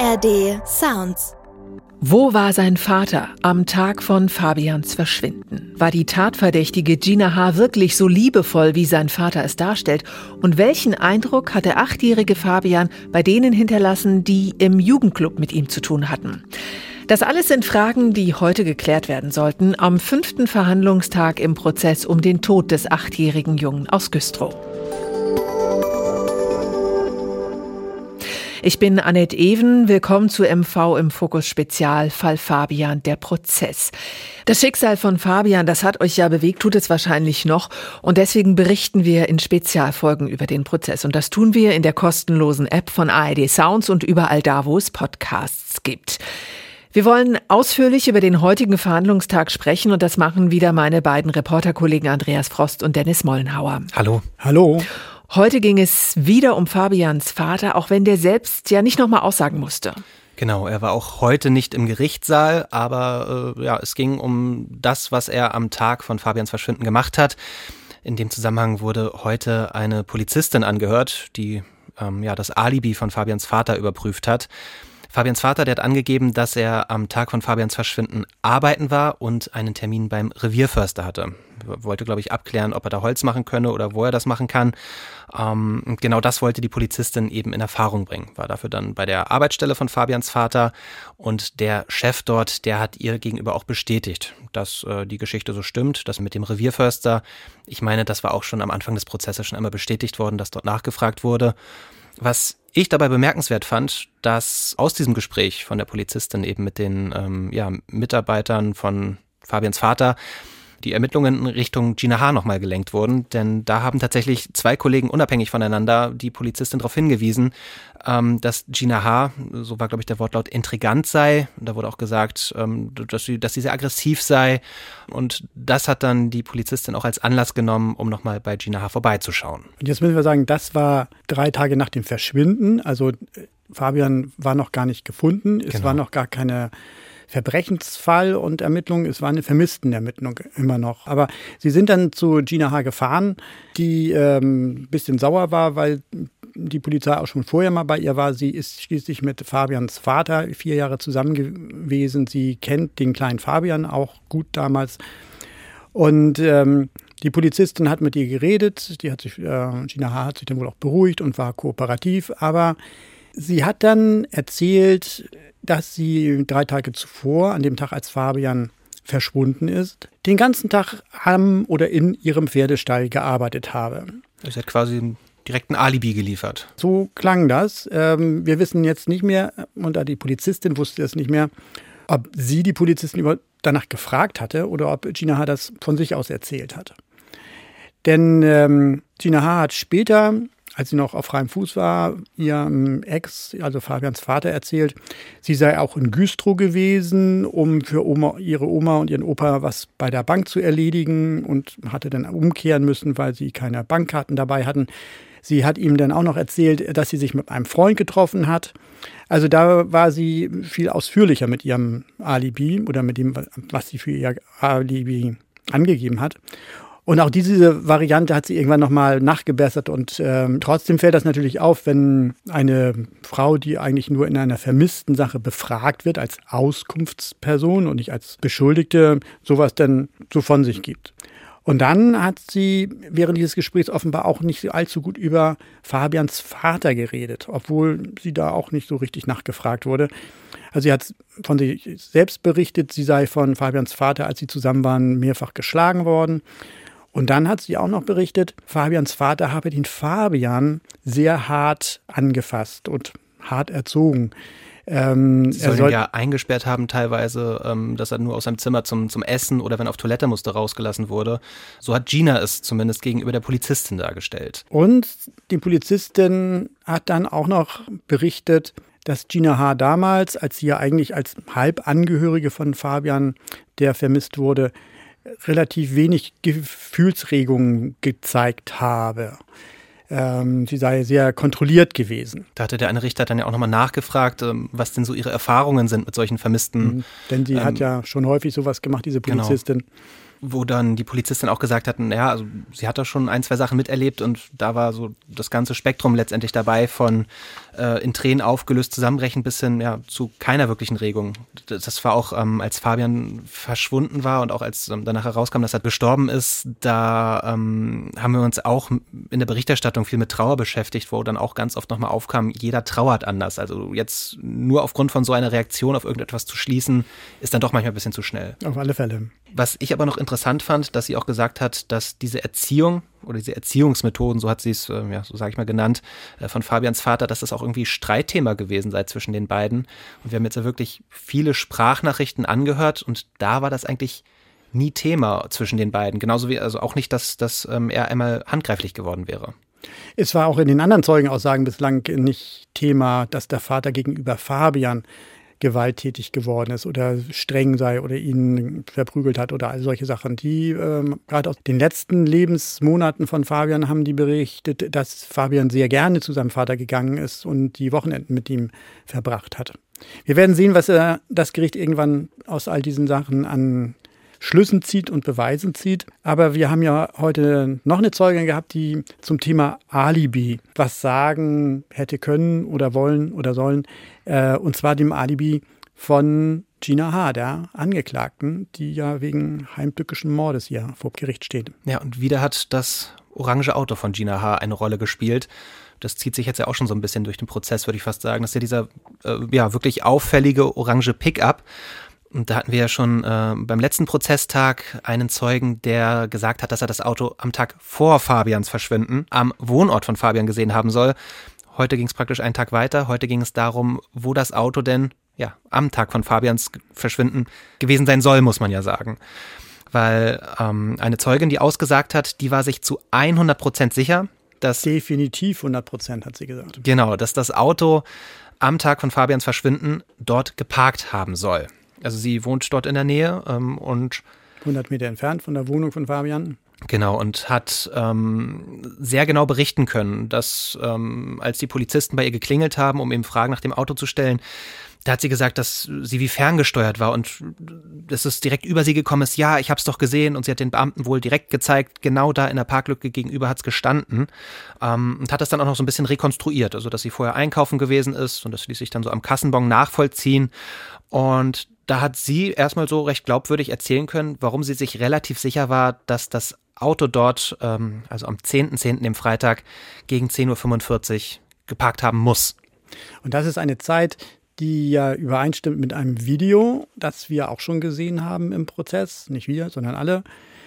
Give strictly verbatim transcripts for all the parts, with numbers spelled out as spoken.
A R D Sounds. Wo war sein Vater am Tag von Fabians Verschwinden? War die Tatverdächtige Gina H. wirklich so liebevoll, wie sein Vater es darstellt? Und welchen Eindruck hat der achtjährige Fabian bei denen hinterlassen, die im Jugendclub mit ihm zu tun hatten? Das alles sind Fragen, die heute geklärt werden sollten, am fünften Verhandlungstag im Prozess um den Tod des achtjährigen Jungen aus Güstrow. Ich bin Annette Even, willkommen zu M V im Fokus Spezial, Fall Fabian, der Prozess. Das Schicksal von Fabian, das hat euch ja bewegt, tut es wahrscheinlich noch. Und deswegen berichten wir in Spezialfolgen über den Prozess. Und das tun wir in der kostenlosen App von A R D Sounds und überall da, wo es Podcasts gibt. Wir wollen ausführlich über den heutigen Verhandlungstag sprechen und das machen wieder meine beiden Reporterkollegen Andreas Frost und Dennis Mollenhauer. Hallo. Hallo. Heute ging es wieder um Fabians Vater, auch wenn der selbst ja nicht nochmal aussagen musste. Genau, er war auch heute nicht im Gerichtssaal, aber äh, ja, es ging um das, was er am Tag von Fabians Verschwinden gemacht hat. In dem Zusammenhang wurde heute eine Polizistin angehört, die ähm, ja das Alibi von Fabians Vater überprüft hat. Fabians Vater, der hat angegeben, dass er am Tag von Fabians Verschwinden arbeiten war und einen Termin beim Revierförster hatte. Er wollte, glaube ich, abklären, ob er da Holz machen könne oder wo er das machen kann. Ähm, und genau das wollte die Polizistin eben in Erfahrung bringen. War dafür dann bei der Arbeitsstelle von Fabians Vater und der Chef dort, der hat ihr gegenüber auch bestätigt, dass äh, die Geschichte so stimmt, dass mit dem Revierförster, ich meine, das war auch schon am Anfang des Prozesses schon einmal bestätigt worden, dass dort nachgefragt wurde. Was ich dabei bemerkenswert fand, dass aus diesem Gespräch von der Polizistin eben mit den ähm, ja, Mitarbeitern von Fabians Vater die Ermittlungen in Richtung Gina H. nochmal gelenkt wurden, denn da haben tatsächlich zwei Kollegen unabhängig voneinander die Polizistin darauf hingewiesen, ähm, dass Gina H., so war glaube ich der Wortlaut, intrigant sei. Da wurde auch gesagt, ähm, dass sie, dass sie sehr aggressiv sei und das hat dann die Polizistin auch als Anlass genommen, um nochmal bei Gina H. vorbeizuschauen. Und jetzt müssen wir sagen, das war drei Tage nach dem Verschwinden, also Fabian war noch gar nicht gefunden, es Genau. war noch gar keine Verbrechensfall und Ermittlung, es war eine Vermisstenermittlung immer noch. Aber sie sind dann zu Gina H. gefahren, die ähm, ein bisschen sauer war, weil die Polizei auch schon vorher mal bei ihr war. Sie ist schließlich mit Fabians Vater vier Jahre zusammen gewesen. Sie kennt den kleinen Fabian auch gut damals. Und ähm, die Polizistin hat mit ihr geredet. Die hat sich, äh, Gina H. hat sich dann wohl auch beruhigt und war kooperativ. Aber sie hat dann erzählt, dass sie drei Tage zuvor, an dem Tag, als Fabian verschwunden ist, den ganzen Tag am oder in ihrem Pferdestall gearbeitet habe. Sie hat quasi direkt ein Alibi geliefert. So klang das. Ähm, wir wissen jetzt nicht mehr, und die Polizistin wusste es nicht mehr, ob sie die Polizistin über, danach gefragt hatte oder ob Gina H. das von sich aus erzählt hat. Denn ähm, Gina H. hat später, als sie noch auf freiem Fuß war, ihrem Ex, also Fabians Vater, erzählt, sie sei auch in Güstrow gewesen, um für Oma, ihre Oma und ihren Opa was bei der Bank zu erledigen und hatte dann umkehren müssen, weil sie keine Bankkarten dabei hatten. Sie hat ihm dann auch noch erzählt, dass sie sich mit einem Freund getroffen hat. Also da war sie viel ausführlicher mit ihrem Alibi oder mit dem, was sie für ihr Alibi angegeben hat. Und auch diese Variante hat sie irgendwann nochmal nachgebessert. Und ähm, trotzdem fällt das natürlich auf, wenn eine Frau, die eigentlich nur in einer vermissten Sache befragt wird, als Auskunftsperson und nicht als Beschuldigte, sowas dann so von sich gibt. Und dann hat sie während dieses Gesprächs offenbar auch nicht allzu gut über Fabians Vater geredet, obwohl sie da auch nicht so richtig nachgefragt wurde. Also sie hat von sich selbst berichtet, sie sei von Fabians Vater, als sie zusammen waren, mehrfach geschlagen worden. Und dann hat sie auch noch berichtet, Fabians Vater habe den Fabian sehr hart angefasst und hart erzogen. Ähm, Sie sollen ihn ja eingesperrt haben teilweise, ähm, dass er nur aus seinem Zimmer zum, zum Essen oder wenn er auf Toilette musste, rausgelassen wurde. So hat Gina es zumindest gegenüber der Polizistin dargestellt. Und die Polizistin hat dann auch noch berichtet, dass Gina H. damals, als sie ja eigentlich als Halbangehörige von Fabian, der vermisst wurde, relativ wenig Gefühlsregungen gezeigt habe. Ähm, sie sei sehr kontrolliert gewesen. Da hatte der eine Richter dann ja auch nochmal nachgefragt, was denn so ihre Erfahrungen sind mit solchen Vermissten. Mhm, denn sie ähm, hat ja schon häufig sowas gemacht, diese Polizistin. wo dann die Polizistin auch gesagt hatten, ja, also sie hat da schon ein, zwei Sachen miterlebt und da war so das ganze Spektrum letztendlich dabei, von äh, in Tränen aufgelöst, zusammenbrechen bis hin ja, zu keiner wirklichen Regung. Das war auch, ähm, als Fabian verschwunden war und auch als ähm, danach herauskam, dass er gestorben ist, da ähm, haben wir uns auch in der Berichterstattung viel mit Trauer beschäftigt, wo dann auch ganz oft nochmal aufkam, jeder trauert anders. Also jetzt nur aufgrund von so einer Reaktion auf irgendetwas zu schließen, ist dann doch manchmal ein bisschen zu schnell. Auf alle Fälle. Was ich aber noch interessant fand, dass sie auch gesagt hat, dass diese Erziehung oder diese Erziehungsmethoden, so hat sie es, äh, ja, so sage ich mal genannt, äh, von Fabians Vater, dass das auch irgendwie Streitthema gewesen sei zwischen den beiden. Und wir haben jetzt ja wirklich viele Sprachnachrichten angehört und da war das eigentlich nie Thema zwischen den beiden. Genauso wie, also auch nicht, dass, dass ähm, er einmal handgreiflich geworden wäre. Es war auch in den anderen Zeugenaussagen bislang nicht Thema, dass der Vater gegenüber Fabian gewalttätig geworden ist oder streng sei oder ihn verprügelt hat oder all solche Sachen. Die, ähm, gerade aus den letzten Lebensmonaten von Fabian haben die berichtet, dass Fabian sehr gerne zu seinem Vater gegangen ist und die Wochenenden mit ihm verbracht hat. Wir werden sehen, was äh, das Gericht irgendwann aus all diesen Sachen an Schlüssen zieht und Beweisen zieht. Aber wir haben ja heute noch eine Zeugin gehabt, die zum Thema Alibi was sagen hätte können oder wollen oder sollen. Äh, und zwar dem Alibi von Gina H., der Angeklagten, die ja wegen heimtückischen Mordes hier vor Gericht steht. Ja, und wieder hat das orange Auto von Gina H. eine Rolle gespielt. Das zieht sich jetzt ja auch schon so ein bisschen durch den Prozess, würde ich fast sagen. Das ist ja dieser äh, ja, wirklich auffällige orange Pickup. Und da hatten wir ja schon äh, beim letzten Prozesstag einen Zeugen, der gesagt hat, dass er das Auto am Tag vor Fabians Verschwinden am Wohnort von Fabian gesehen haben soll. Heute ging es praktisch einen Tag weiter. Heute ging es darum, wo das Auto denn ja am Tag von Fabians Verschwinden gewesen sein soll, muss man ja sagen. Weil ähm, eine Zeugin, die ausgesagt hat, die war sich zu hundert Prozent sicher, dass... Definitiv hundert Prozent, hat sie gesagt. Genau, dass das Auto am Tag von Fabians Verschwinden dort geparkt haben soll. Also sie wohnt dort in der Nähe ähm, und hundert Meter entfernt von der Wohnung von Fabian. Genau, und hat ähm, sehr genau berichten können, dass ähm, als die Polizisten bei ihr geklingelt haben, um eben Fragen nach dem Auto zu stellen, da hat sie gesagt, dass sie wie ferngesteuert war und dass es direkt über sie gekommen ist. Ja, ich habe es doch gesehen, und sie hat den Beamten wohl direkt gezeigt, genau da in der Parklücke gegenüber hat es gestanden, ähm, und hat das dann auch noch so ein bisschen rekonstruiert, also dass sie vorher einkaufen gewesen ist und das ließ sich dann so am Kassenbon nachvollziehen. Und da hat sie erstmal so recht glaubwürdig erzählen können, warum sie sich relativ sicher war, dass das Auto dort, ähm, also am zehnten zehnten, dem Freitag, gegen zehn Uhr fünfundvierzig geparkt haben muss. Und das ist eine Zeit, die ja übereinstimmt mit einem Video, das wir auch schon gesehen haben im Prozess. Nicht wir, sondern alle.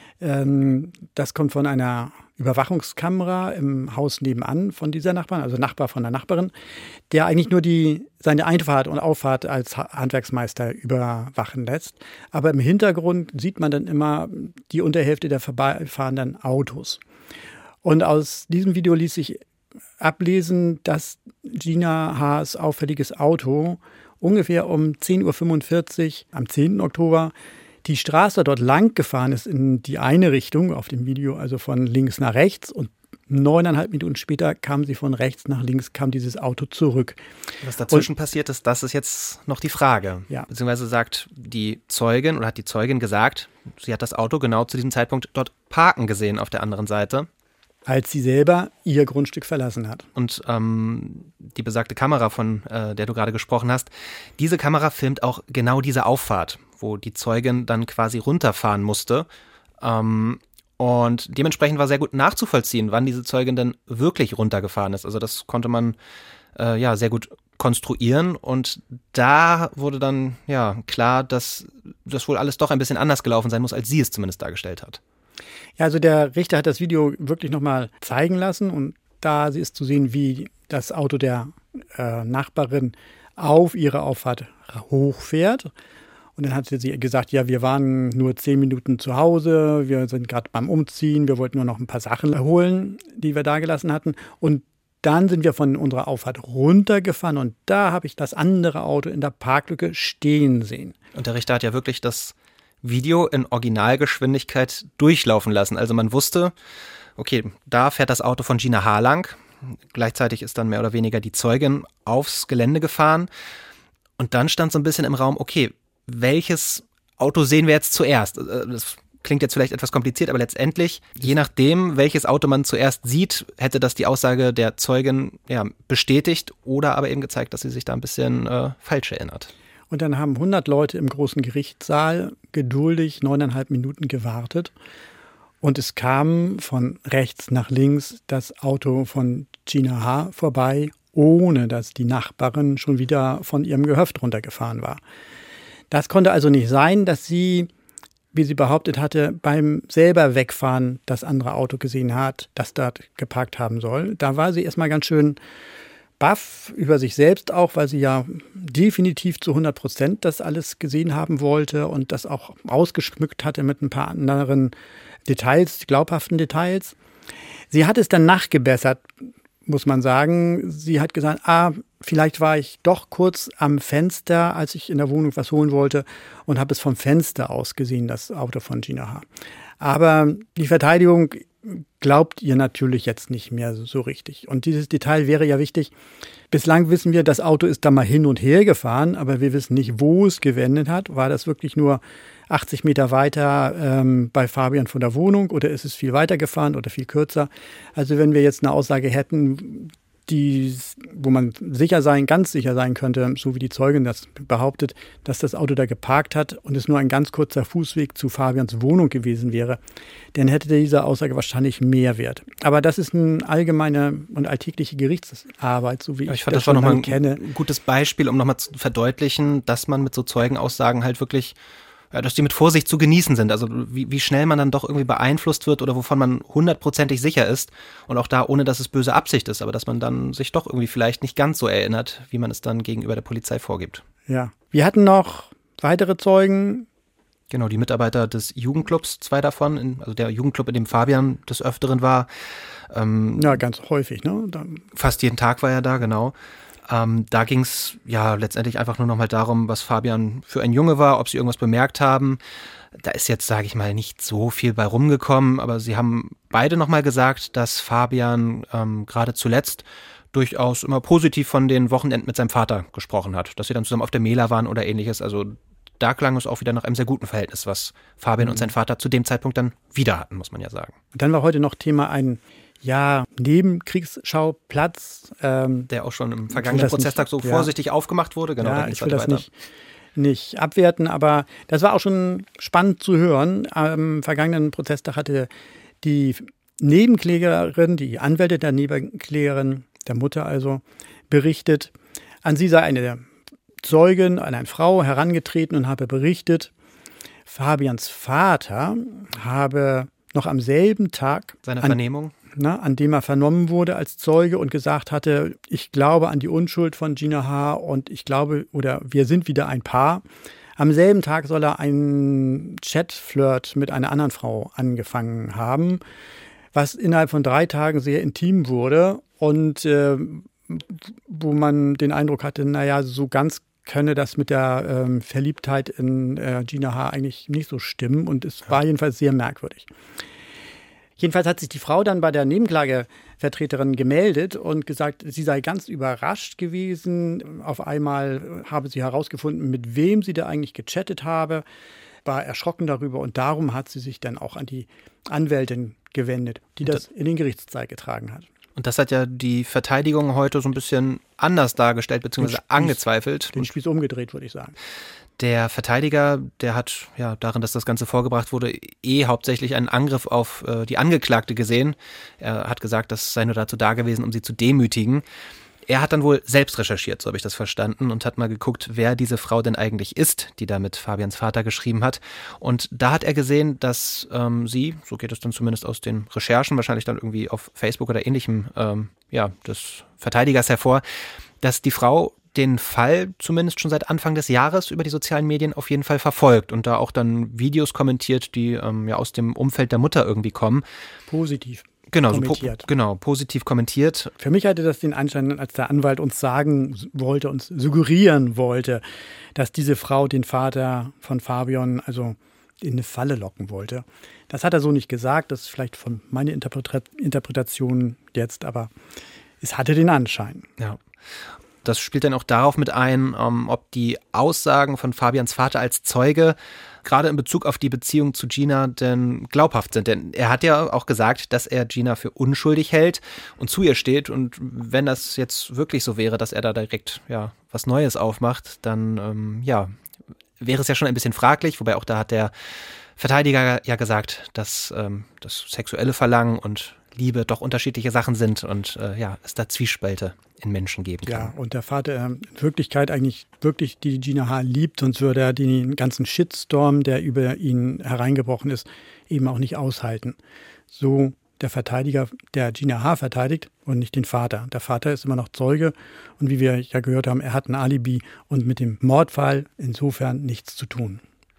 Ähm, das kommt von einer Überwachungskamera im Haus nebenan von dieser Nachbarin, also Nachbar von der Nachbarin, der eigentlich nur die, seine Einfahrt und Auffahrt als Handwerksmeister überwachen lässt. Aber im Hintergrund sieht man dann immer die Unterhälfte der vorbeifahrenden Autos. Und aus diesem Video ließ sich ablesen, dass Gina H.'s auffälliges Auto ungefähr um zehn Uhr fünfundvierzig am zehnten Oktober die Straße dort lang gefahren ist in die eine Richtung auf dem Video, also von links nach rechts, und neuneinhalb Minuten später kam sie von rechts nach links, kam dieses Auto zurück. Was dazwischen und, passiert ist, das ist jetzt noch die Frage. Ja. Beziehungsweise sagt die Zeugin oder hat die Zeugin gesagt, sie hat das Auto genau zu diesem Zeitpunkt dort parken gesehen auf der anderen Seite. Als sie selber ihr Grundstück verlassen hat. Und ähm, die besagte Kamera, von äh, der du gerade gesprochen hast, diese Kamera filmt auch genau diese Auffahrt, wo die Zeugin dann quasi runterfahren musste. Ähm, und dementsprechend war sehr gut nachzuvollziehen, wann diese Zeugin dann wirklich runtergefahren ist. Also das konnte man äh, ja sehr gut konstruieren. Und da wurde dann ja klar, dass das wohl alles doch ein bisschen anders gelaufen sein muss, als sie es zumindest dargestellt hat. Ja, also der Richter hat das Video wirklich nochmal zeigen lassen und da ist zu sehen, wie das Auto der äh, Nachbarin auf ihre Auffahrt hochfährt. Und dann hat sie gesagt, ja, wir waren nur zehn Minuten zu Hause, wir sind gerade beim Umziehen, wir wollten nur noch ein paar Sachen holen, die wir da gelassen hatten. Und dann sind wir von unserer Auffahrt runtergefahren und da habe ich das andere Auto in der Parklücke stehen sehen. Und der Richter hat ja wirklich das Video in Originalgeschwindigkeit durchlaufen lassen. Also man wusste, okay, da fährt das Auto von Gina H. lang. Gleichzeitig ist dann mehr oder weniger die Zeugin aufs Gelände gefahren. Und dann stand so ein bisschen im Raum, okay, welches Auto sehen wir jetzt zuerst? Das klingt jetzt vielleicht etwas kompliziert, aber letztendlich, je nachdem, welches Auto man zuerst sieht, hätte das die Aussage der Zeugin ja, bestätigt oder aber eben gezeigt, dass sie sich da ein bisschen äh, falsch erinnert. Und dann haben hundert Leute im großen Gerichtssaal geduldig neuneinhalb Minuten gewartet. Und es kam von rechts nach links das Auto von Gina H. vorbei, ohne dass die Nachbarin schon wieder von ihrem Gehöft runtergefahren war. Das konnte also nicht sein, dass sie, wie sie behauptet hatte, beim selber Wegfahren das andere Auto gesehen hat, das dort geparkt haben soll. Da war sie erstmal ganz schön baff über sich selbst auch, weil sie ja definitiv zu hundert Prozent das alles gesehen haben wollte und das auch ausgeschmückt hatte mit ein paar anderen Details, glaubhaften Details. Sie hat es dann nachgebessert, muss man sagen. Sie hat gesagt, ah, vielleicht war ich doch kurz am Fenster, als ich in der Wohnung was holen wollte und habe es vom Fenster aus gesehen, das Auto von Gina H. Aber die Verteidigung glaubt ihr natürlich jetzt nicht mehr so richtig. Und dieses Detail wäre ja wichtig. Bislang wissen wir, das Auto ist da mal hin und her gefahren, aber wir wissen nicht, wo es gewendet hat. War das wirklich nur achtzig Meter weiter ähm, bei Fabian von der Wohnung oder ist es viel weiter gefahren oder viel kürzer? Also wenn wir jetzt eine Aussage hätten, die, wo man sicher sein, ganz sicher sein könnte, so wie die Zeugin das behauptet, dass das Auto da geparkt hat und es nur ein ganz kurzer Fußweg zu Fabians Wohnung gewesen wäre, dann hätte diese Aussage wahrscheinlich mehr Wert. Aber das ist eine allgemeine und alltägliche Gerichtsarbeit, so wie ich, ich fand das, das war nochmal ein kenne. gutes Beispiel, um nochmal zu verdeutlichen, dass man mit so Zeugenaussagen halt wirklich, ja, dass die mit Vorsicht zu genießen sind. Also wie, wie schnell man dann doch irgendwie beeinflusst wird oder wovon man hundertprozentig sicher ist. Und auch da, ohne dass es böse Absicht ist, aber dass man dann sich doch irgendwie vielleicht nicht ganz so erinnert, wie man es dann gegenüber der Polizei vorgibt. Ja. Wir hatten noch weitere Zeugen. Genau, die Mitarbeiter des Jugendclubs, zwei davon, in, also der Jugendclub, in dem Fabian des Öfteren war. Ähm, ja, ganz häufig, ne? Dann fast jeden Tag war er da, genau. Ähm, da ging es ja letztendlich einfach nur noch mal darum, was Fabian für ein Junge war, ob sie irgendwas bemerkt haben. Da ist jetzt, sage ich mal, nicht so viel bei rumgekommen, aber sie haben beide noch mal gesagt, dass Fabian ähm, gerade zuletzt durchaus immer positiv von den Wochenenden mit seinem Vater gesprochen hat, dass sie dann zusammen auf der Mela waren oder ähnliches. Also da klang es auch wieder nach einem sehr guten Verhältnis, was Fabian mhm. und sein Vater zu dem Zeitpunkt dann wieder hatten, muss man ja sagen. Und dann war heute noch Thema ein Ja, Nebenkriegsschauplatz. Ähm, der auch schon im vergangenen Prozesstag so ja. vorsichtig aufgemacht wurde. Genau, ja, ich will das nicht, nicht abwerten, aber das war auch schon spannend zu hören. Am vergangenen Prozesstag hatte die Nebenklägerin, die Anwälte der Nebenklägerin, der Mutter also, berichtet, an sie sei eine Zeugin, eine Frau herangetreten und habe berichtet, Fabians Vater habe noch am selben Tag seine Vernehmung an, na, an dem er vernommen wurde als Zeuge und gesagt hatte, ich glaube an die Unschuld von Gina H. und ich glaube, oder wir sind wieder ein Paar. Am selben Tag soll er einen Chatflirt mit einer anderen Frau angefangen haben, was innerhalb von drei Tagen sehr intim wurde und äh, wo man den Eindruck hatte, naja, so ganz könne das mit der ähm, Verliebtheit in äh, Gina H. eigentlich nicht so stimmen und es war jedenfalls sehr merkwürdig. Jedenfalls hat sich die Frau dann bei der Nebenklagevertreterin gemeldet und gesagt, sie sei ganz überrascht gewesen. Auf einmal habe sie herausgefunden, mit wem sie da eigentlich gechattet habe, war erschrocken darüber und darum hat sie sich dann auch an die Anwältin gewendet, die das in den Gerichtssaal getragen hat. Und das hat ja die Verteidigung heute so ein bisschen anders dargestellt bzw. angezweifelt. Den Spieß umgedreht, würde ich sagen. Der Verteidiger, der hat ja darin, dass das Ganze vorgebracht wurde, eh hauptsächlich einen Angriff auf äh, die Angeklagte gesehen. Er hat gesagt, das sei nur dazu da gewesen, um sie zu demütigen. Er hat dann wohl selbst recherchiert, so habe ich das verstanden, und hat mal geguckt, wer diese Frau denn eigentlich ist, die da mit Fabians Vater geschrieben hat. Und da hat er gesehen, dass ähm, sie, so geht es dann zumindest aus den Recherchen, wahrscheinlich dann irgendwie auf Facebook oder ähnlichem, ähm, ja, des Verteidigers hervor, dass die Frau den Fall zumindest schon seit Anfang des Jahres über die sozialen Medien auf jeden Fall verfolgt und da auch dann Videos kommentiert, die ähm, ja aus dem Umfeld der Mutter irgendwie kommen. Positiv. Genau, so po- genau, positiv kommentiert. Für mich hatte das den Anschein, als der Anwalt uns sagen wollte, uns suggerieren wollte, dass diese Frau den Vater von Fabian also in eine Falle locken wollte. Das hat er so nicht gesagt, das ist vielleicht von meiner Interpre- Interpretation jetzt, aber es hatte den Anschein. Ja. Das spielt dann auch darauf mit ein, ähm, ob die Aussagen von Fabians Vater als Zeuge gerade in Bezug auf die Beziehung zu Gina denn glaubhaft sind. Denn er hat ja auch gesagt, dass er Gina für unschuldig hält und zu ihr steht. Und wenn das jetzt wirklich so wäre, dass er da direkt ja was Neues aufmacht, dann ähm, ja wäre es ja schon ein bisschen fraglich. Wobei auch da hat der Verteidiger ja gesagt, dass ähm, das sexuelle Verlangen und Liebe doch unterschiedliche Sachen sind und äh, ja, es da Zwiespalte in Menschen geben kann. Ja, und der Vater äh, in Wirklichkeit eigentlich wirklich die Gina H. liebt, sonst würde er den ganzen Shitstorm, der über ihn hereingebrochen ist, eben auch nicht aushalten. So der Verteidiger, der Gina H. verteidigt und nicht den Vater. Der Vater ist immer noch Zeuge und wie wir ja gehört haben, er hat ein Alibi und mit dem Mordfall insofern nichts zu tun.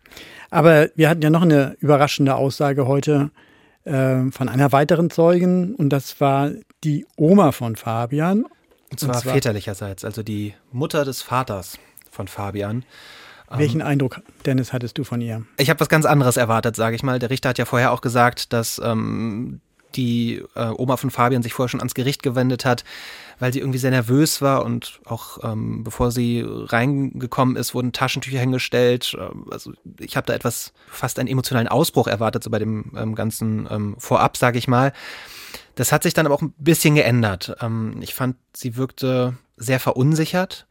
Aber wir hatten ja noch eine überraschende Aussage heute äh, von einer weiteren Zeugin und das war die Oma von Fabian. Und zwar, und zwar väterlicherseits, also die Mutter des Vaters von Fabian. Welchen ähm, Eindruck, Dennis, hattest du von ihr? Ich habe was ganz anderes erwartet, sage ich mal. Der Richter hat ja vorher auch gesagt, dass ähm, die äh, Oma von Fabian sich vorher schon ans Gericht gewendet hat, weil sie irgendwie sehr nervös war und auch ähm, bevor sie reingekommen ist, wurden Taschentücher hingestellt. Also ich habe da etwas, fast einen emotionalen Ausbruch erwartet, so bei dem ähm, ganzen ähm, Vorab, sage ich mal. Das hat sich dann aber auch ein bisschen geändert. Ähm, ich fand, sie wirkte sehr verunsichert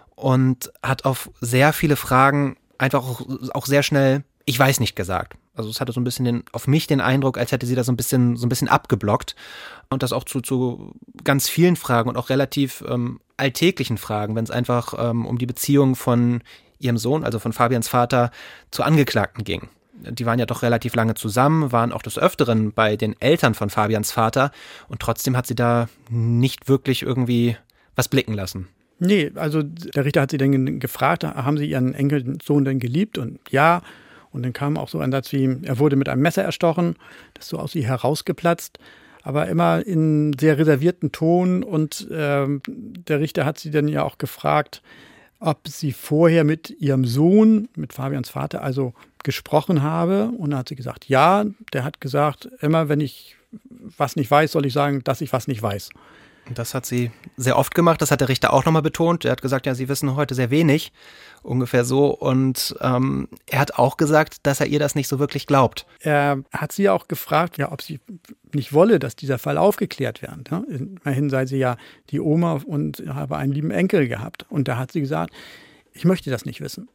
und hat auf sehr viele Fragen einfach auch, auch sehr schnell ich weiß nicht gesagt. Also es hatte so ein bisschen den, auf mich den Eindruck, als hätte sie da so ein bisschen, so ein bisschen abgeblockt und das auch zu, zu ganz vielen Fragen und auch relativ ähm, alltäglichen Fragen, wenn es einfach ähm, um die Beziehung von ihrem Sohn, also von Fabians Vater, zu Angeklagten ging. Die waren ja doch relativ lange zusammen, waren auch des Öfteren bei den Eltern von Fabians Vater und trotzdem hat sie da nicht wirklich irgendwie was blicken lassen. Nee, also der Richter hat sie dann gefragt, haben sie ihren Enkelsohn denn geliebt? Und ja, und dann kam auch so ein Satz wie, er wurde mit einem Messer erstochen, das ist so aus ihr herausgeplatzt, aber immer in sehr reservierten Ton. Und äh, der Richter hat sie dann ja auch gefragt, ob sie vorher mit ihrem Sohn, mit Fabians Vater, also gesprochen habe. Und dann hat sie gesagt, ja, der hat gesagt, immer wenn ich was nicht weiß, soll ich sagen, dass ich was nicht weiß. Das hat sie sehr oft gemacht, das hat der Richter auch nochmal betont. Er hat gesagt, ja, sie wissen heute sehr wenig, ungefähr so. Und ähm, er hat auch gesagt, dass er ihr das nicht so wirklich glaubt. Er hat sie auch gefragt, ja, ob sie nicht wolle, dass dieser Fall aufgeklärt wird. Ja? Immerhin sei sie ja die Oma und habe einen lieben Enkel gehabt. Und da hat sie gesagt, ich möchte das nicht wissen.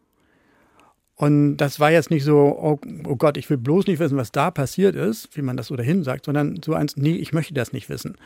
Und das war jetzt nicht so, oh, oh Gott, ich will bloß nicht wissen, was da passiert ist, wie man das so dahin sagt, sondern so eins, nee, ich möchte das nicht wissen.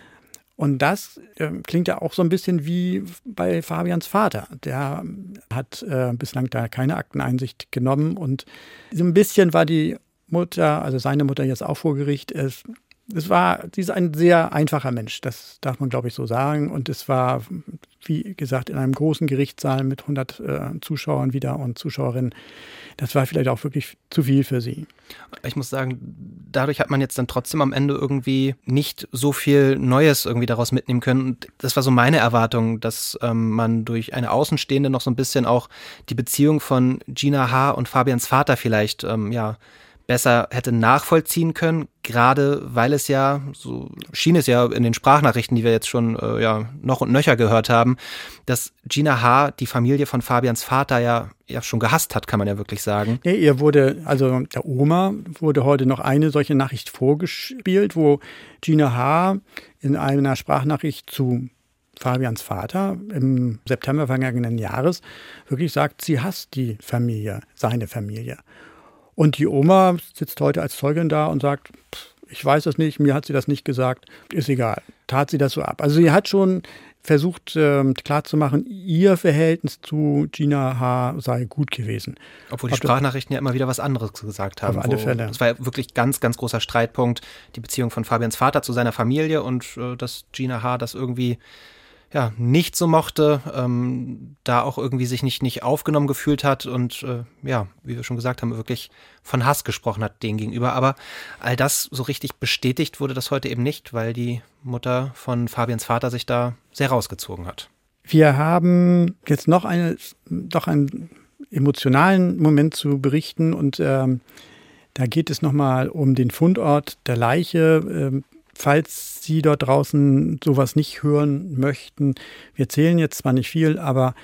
Und das äh, klingt ja auch so ein bisschen wie bei Fabians Vater. Der hat äh, bislang da keine Akteneinsicht genommen. Und so ein bisschen war die Mutter, also seine Mutter jetzt auch vor Gericht, es, es war, sie ist ein sehr einfacher Mensch, das darf man, glaube ich, so sagen. Und es war, wie gesagt, in einem großen Gerichtssaal mit hundert äh, Zuschauern wieder und Zuschauerinnen. Das war vielleicht auch wirklich zu viel für sie. Ich muss sagen, dadurch hat man jetzt dann trotzdem am Ende irgendwie nicht so viel Neues irgendwie daraus mitnehmen können. Und das war so meine Erwartung, dass ähm, man durch eine Außenstehende noch so ein bisschen auch die Beziehung von Gina H. und Fabians Vater vielleicht ähm, ja besser hätte nachvollziehen können, gerade weil es ja, so schien es ja in den Sprachnachrichten, die wir jetzt schon äh, ja noch und nöcher gehört haben, dass Gina H. die Familie von Fabians Vater ja, ja schon gehasst hat, kann man ja wirklich sagen. Ja, ihr wurde, also der Oma wurde heute noch eine solche Nachricht vorgespielt, wo Gina H. in einer Sprachnachricht zu Fabians Vater im September vergangenen Jahres wirklich sagt, sie hasst die Familie, seine Familie. Und die Oma sitzt heute als Zeugin da und sagt, ich weiß es nicht, mir hat sie das nicht gesagt, ist egal, tat sie das so ab. Also sie hat schon versucht äh, klarzumachen, ihr Verhältnis zu Gina H. sei gut gewesen. Obwohl die Ob Sprachnachrichten ja immer wieder was anderes gesagt haben. Auf alle Fälle. Es war ja wirklich ganz, ganz großer Streitpunkt, die Beziehung von Fabians Vater zu seiner Familie und äh, dass Gina H. das irgendwie ja, nicht so mochte, ähm, da auch irgendwie sich nicht, nicht aufgenommen gefühlt hat und äh, ja, wie wir schon gesagt haben, wirklich von Hass gesprochen hat denen gegenüber. Aber all das so richtig bestätigt wurde das heute eben nicht, weil die Mutter von Fabians Vater sich da sehr rausgezogen hat. Wir haben jetzt noch eine, doch einen emotionalen Moment zu berichten und ähm, da geht es nochmal um den Fundort der Leiche. Ähm, Falls Sie dort draußen sowas nicht hören möchten, wir erzählen jetzt zwar nicht viel, aber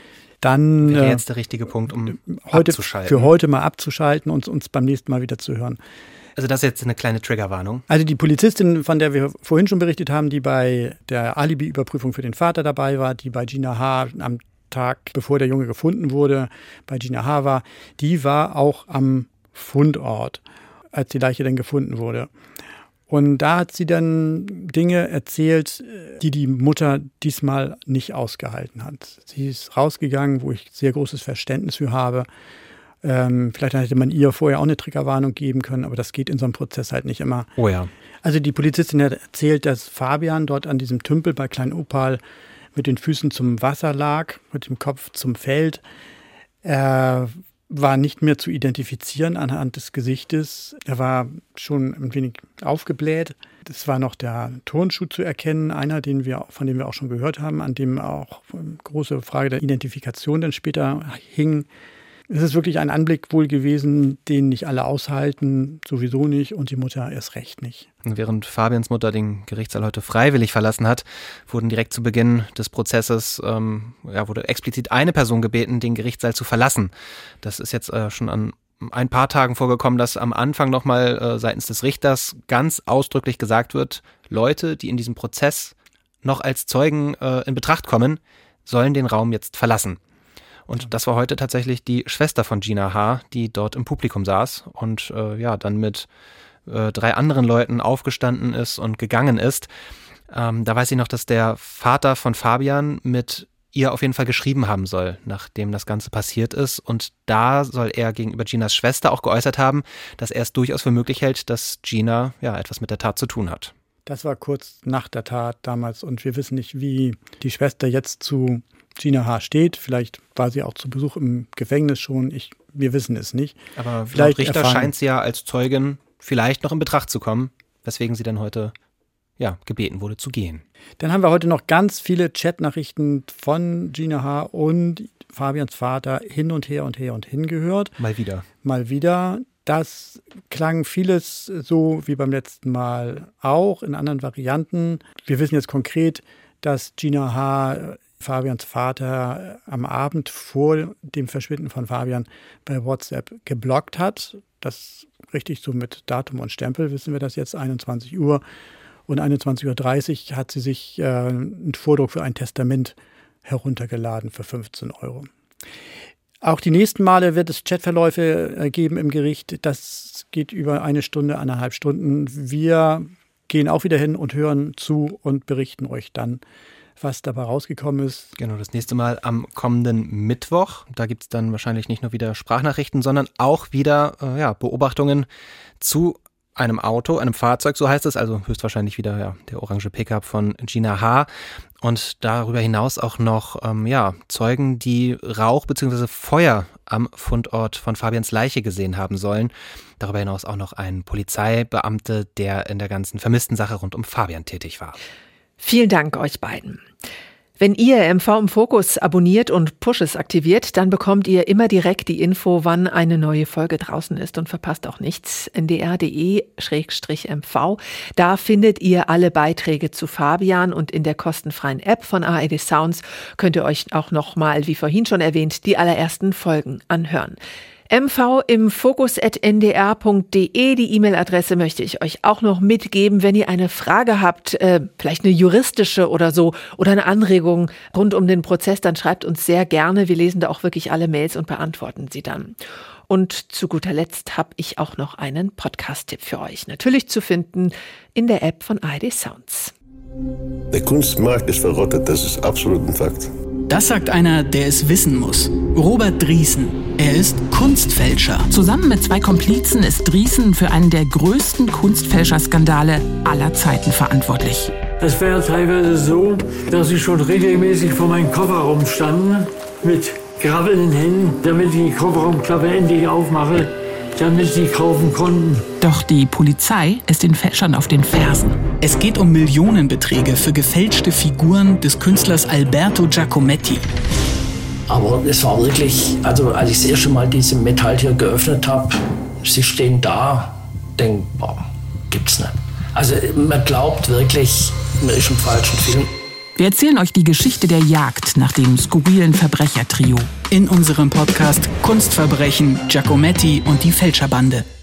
dann wäre jetzt der richtige Punkt, um heute, abzuschalten. Für heute mal abzuschalten und uns beim nächsten Mal wieder zu hören. Also das ist jetzt eine kleine Triggerwarnung. Also die Polizistin, von der wir vorhin schon berichtet haben, die bei der Alibi-Überprüfung für den Vater dabei war, die bei Gina H. am Tag, bevor der Junge gefunden wurde, bei Gina H. war, die war auch am Fundort, als die Leiche dann gefunden wurde. Und da hat sie dann Dinge erzählt, die die Mutter diesmal nicht ausgehalten hat. Sie ist rausgegangen, wo ich sehr großes Verständnis für habe. Ähm, vielleicht hätte man ihr vorher auch eine Triggerwarnung geben können, aber das geht in so einem Prozess halt nicht immer. Oh ja. Also die Polizistin hat erzählt, dass Fabian dort an diesem Tümpel bei Klein Opal mit den Füßen zum Wasser lag, mit dem Kopf zum Feld. Er war nicht mehr zu identifizieren anhand des Gesichtes. Er war schon ein wenig aufgebläht. Es war noch der Turnschuh zu erkennen, einer, den wir, von dem wir auch schon gehört haben, an dem auch eine große Frage der Identifikation dann später hing. Es ist wirklich ein Anblick wohl gewesen, den nicht alle aushalten, sowieso nicht, und die Mutter erst recht nicht. Während Fabians Mutter den Gerichtssaal heute freiwillig verlassen hat, wurden direkt zu Beginn des Prozesses, ähm, ja, wurde explizit eine Person gebeten, den Gerichtssaal zu verlassen. Das ist jetzt äh, schon an ein paar Tagen vorgekommen, dass am Anfang nochmal äh, seitens des Richters ganz ausdrücklich gesagt wird, Leute, die in diesem Prozess noch als Zeugen äh, in Betracht kommen, sollen den Raum jetzt verlassen. Und das war heute tatsächlich die Schwester von Gina H., die dort im Publikum saß und äh, ja dann mit äh, drei anderen Leuten aufgestanden ist und gegangen ist. Ähm, da weiß ich noch, dass der Vater von Fabian mit ihr auf jeden Fall geschrieben haben soll, nachdem das Ganze passiert ist. Und da soll er gegenüber Ginas Schwester auch geäußert haben, dass er es durchaus für möglich hält, dass Gina ja etwas mit der Tat zu tun hat. Das war kurz nach der Tat damals und wir wissen nicht, wie die Schwester jetzt zu Gina H. steht. Vielleicht war sie auch zu Besuch im Gefängnis schon. Ich, wir wissen es nicht. Aber vielleicht laut Richter erfahren, scheint sie ja als Zeugin vielleicht noch in Betracht zu kommen, weswegen sie dann heute ja, gebeten wurde zu gehen. Dann haben wir heute noch ganz viele Chatnachrichten von Gina H. und Fabians Vater hin und her und her und hin gehört. Mal wieder. Mal wieder. Das klang vieles so wie beim letzten Mal auch, in anderen Varianten. Wir wissen jetzt konkret, dass Gina H. Fabians Vater am Abend vor dem Verschwinden von Fabian bei WhatsApp geblockt hat. Das richtig so mit Datum und Stempel, wissen wir das jetzt, einundzwanzig Uhr. Und einundzwanzig Uhr dreißig hat sie sich äh, einen Vordruck für ein Testament heruntergeladen für fünfzehn Euro. Auch die nächsten Male wird es Chatverläufe äh, geben im Gericht. Das geht über eine Stunde, eineinhalb Stunden. Wir gehen auch wieder hin und hören zu und berichten euch dann, was dabei rausgekommen ist. Genau, das nächste Mal am kommenden Mittwoch. Da gibt es dann wahrscheinlich nicht nur wieder Sprachnachrichten, sondern auch wieder äh, ja, Beobachtungen zu einem Auto, einem Fahrzeug, so heißt es, also höchstwahrscheinlich wieder ja, der orange Pickup von Gina H. Und darüber hinaus auch noch ähm, ja, Zeugen, die Rauch bzw. Feuer am Fundort von Fabians Leiche gesehen haben sollen. Darüber hinaus auch noch ein Polizeibeamte, der in der ganzen vermissten Sache rund um Fabian tätig war. Vielen Dank euch beiden. Wenn ihr M V im Fokus abonniert und Pushes aktiviert, dann bekommt ihr immer direkt die Info, wann eine neue Folge draußen ist und verpasst auch nichts. N D R punkt D E Schrägstrich M V. Da findet ihr alle Beiträge zu Fabian und in der kostenfreien App von A R D Sounds könnt ihr euch auch nochmal, wie vorhin schon erwähnt, die allerersten Folgen anhören. M V im Fokus at n d r punkt d e. Die E-Mail-Adresse möchte ich euch auch noch mitgeben, wenn ihr eine Frage habt, äh, vielleicht eine juristische oder so, oder eine Anregung rund um den Prozess, dann schreibt uns sehr gerne. Wir lesen da auch wirklich alle Mails und beantworten sie dann. Und zu guter Letzt habe ich auch noch einen Podcast-Tipp für euch. Natürlich zu finden in der App von A R D Sounds. Der Kunstmarkt ist verrottet, das ist absolut ein Fakt. Das sagt einer, der es wissen muss. Robert Driesen. Er ist Kunstfälscher. Zusammen mit zwei Komplizen ist Driesen für einen der größten Kunstfälscherskandale aller Zeiten verantwortlich. Es wäre teilweise so, dass sie schon regelmäßig vor meinem Kofferraum standen, mit grabbelnden Händen, damit ich die Kofferraumklappe endlich aufmache, damit sie kaufen konnten. Doch die Polizei ist den Fälschern auf den Fersen. Es geht um Millionenbeträge für gefälschte Figuren des Künstlers Alberto Giacometti. Aber es war wirklich, also als ich das erste Mal diese Metalltür geöffnet habe, sie stehen da, denke, boah, gibt's nicht. Also man glaubt wirklich, man ist im falschen Film. Wir erzählen euch die Geschichte der Jagd nach dem skurrilen Verbrechertrio. In unserem Podcast Kunstverbrechen, Giacometti und die Fälscherbande.